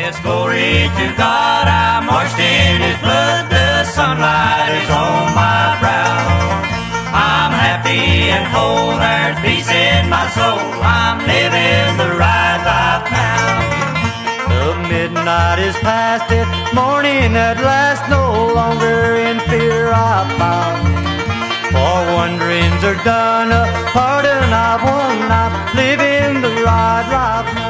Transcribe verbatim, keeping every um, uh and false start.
Yes, glory to God, I'm washed in His blood. The sunlight is on my brow. I'm happy and whole, there's peace in my soul. I'm living the right life now. The midnight is past, it's morning at last. No longer in fear I bow. For wanderings are done, a pardon I've won. I'm living the right life now.